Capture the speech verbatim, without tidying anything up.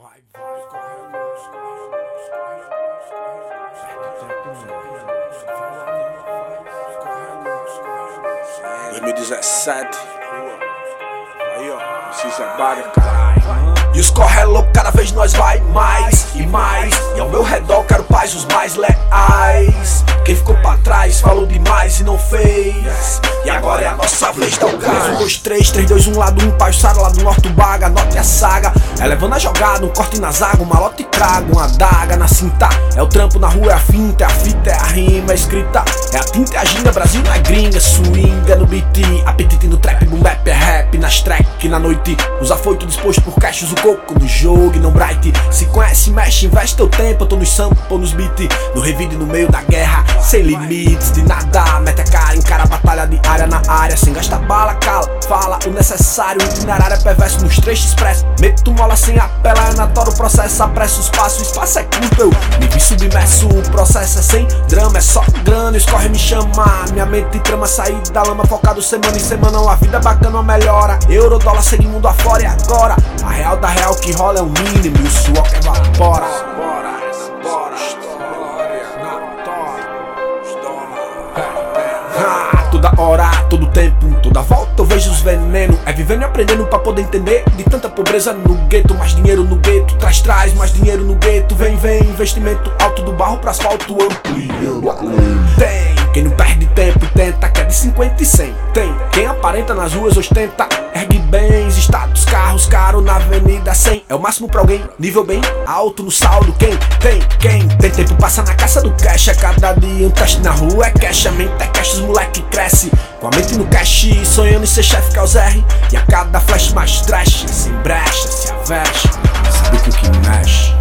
Vai, vai, escorrendo, escorrendo, escorrendo. dois mil e dezessete. Aí, ó, precisa barra, caralho. E os corre louco, cada vez nós vai mais e mais. E ao meu redor quero paz, os mais leais. Quem ficou pra trás falou demais e não fez. E agora é a nossa vez, dá o gás. Um, dois, três, três, dois, um, lado um, pai, Sara lá do norte, o baga, anote a saga. É levando a jogada, um corte na zaga, um malote e trago, uma adaga na cinta. É o trampo na rua, é a finta, é a fita, é a rima, é a escrita. É a tinta, é a ginga, Brasil não é gringa, swinga no beat. Apetite no trap, boom bap, é rap nas track na noite. Os afoito disposto por caixas, o coco no jogo e não bright. Se conhece, mexe, investe teu tempo. Eu tô nos sample, nos beat, no revide, no meio da guerra. Sem limites de nada, mete a cara, encara a batalha diária na área. Sem gastar bala, cala, fala o necessário. Itinerário é perverso nos trechos expresso. Meto mola sem apela, é natório o processo. Apresso os passos, o espaço é curto. Eu me vi submerso, o processo é sem drama. É só grana, escorre me chamar. Minha mente trama, sair da lama, focado semana em semana. Uma vida bacana, uma melhora. Euro, dólar, segue mundo afora. E agora, a real da real que rola é o mínimo. E o suor que evapora. Bora, bora, história, ah, toda hora, todo tempo, toda volta eu vejo os venenos. É vivendo e aprendendo pra poder entender. De tanta pobreza no gueto, mais dinheiro no gueto. Traz, traz, mais dinheiro no gueto. Vem, vem, investimento alto do barro pra asfalto ampliando. Tem quem não perde tempo e tenta, quer de cinquenta e cem. Tem quem aparenta nas ruas, ostenta. Ergue bens, status, carros, caro na avenida cem. É o máximo pra alguém, nível bem alto no saldo. Quem tem, quem tem tempo passa na caça do cash. É cada dia um teste na rua, é cash. A mente é cash, os moleque cresce com a mente no cash, sonhando em ser chefe Caos R. E a cada flash mais trash, sem brecha, se aveste, sabe com que mexe.